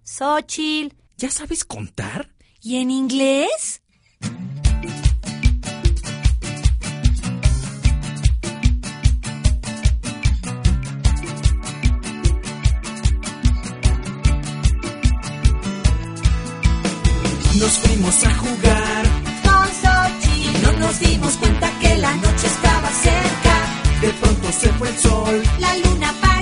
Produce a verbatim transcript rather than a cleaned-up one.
Xóchitl. ¿Ya sabes contar? ¿Y en inglés? Nos fuimos a jugar Con Xóchitl. No nos dimos cuenta que la noche estaba cerca. De pronto se fue el sol. La luna para